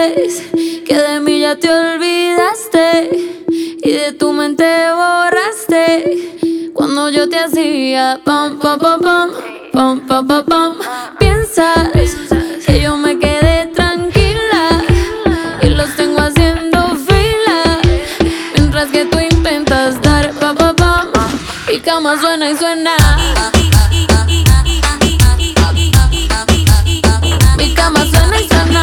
Dices que de mí ya te olvidaste y de tu mente borraste cuando yo te hacía pam, pam, pam, pam, pam, pam, pam, pam. Piensas que yo me quedé tranquila y los tengo haciendo fila mientras que tú intentas dar pam, pam, pam. Mi cama suena y suena. Mi cama suena y suena.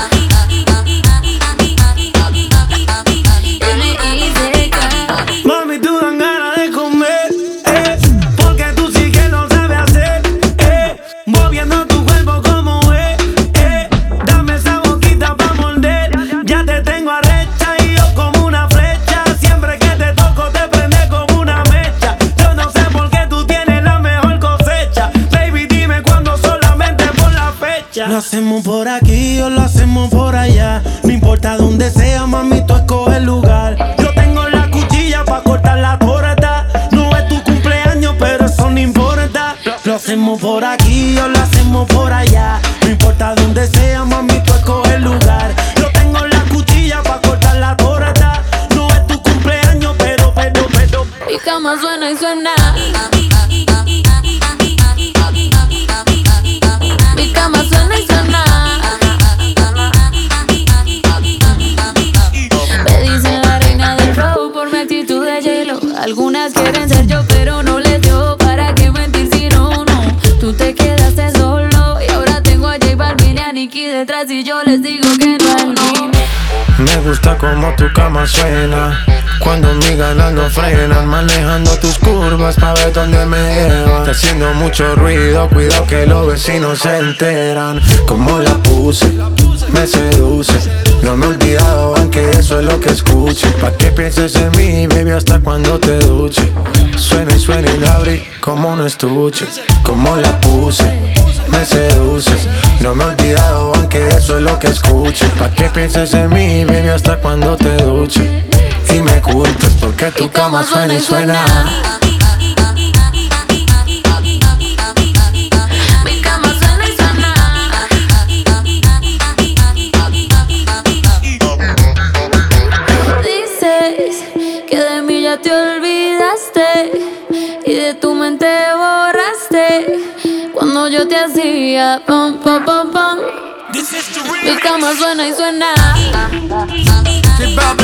Mami, tú dan ganas de comer, porque tú sí que lo sabes hacer, moviendo tu cuerpo como es, dame esa boquita pa' morder. Ya te tengo arrecha y yo como una flecha. Siempre que te toco te prende como una mecha. Yo no sé por qué tú tienes la mejor cosecha. Baby, dime cuándo, solamente por la fecha. Lo hacemos por aquí o lo hacemos por allá. No importa dónde sea, mami, tú escoge el lugar. Yo tengo la cuchilla pa' cortar la torta. No es tu cumpleaños, pero eso no importa. Lo hacemos por aquí o lo hacemos por allá. No importa dónde sea, mami, tú escoge el lugar. Yo tengo la cuchilla pa' cortar la torta. No es tu cumpleaños, pero. Mi cama suena y suena. Mi cama suena y suena. Me dicen la reina del flow por mi actitud de hielo. Algunas quieren ser yo, pero no les dio. ¿Para qué mentir si no? Tú te quedaste solo y ahora tengo a J Balvin y a Nicki detrás y yo les digo que no al no. Me gusta como tu cama suena cuando mis ganas no frenan, manejando tus curvas pa' ver dónde me llevan. Está haciendo mucho ruido, cuidado que los vecinos se enteran. Como la puse, me seduce. No me he olvidado, aunque eso es lo que escuche. Pa' que pienses en mí, baby, hasta cuando te duche. Suena y suena y la abrí como un estuche. Como la puse, me seduces. No me he olvidado, aunque eso es lo que escuche. Pa' que pienses en mí, baby, hasta cuando te duche. Y me culpes porque tu cama suena y suena. Mi cama suena y suena. Dices que de mí ya te olvidaste y de tu mente borraste cuando yo te hacía pam, pam, pam, pam. Mi cama suena y suena.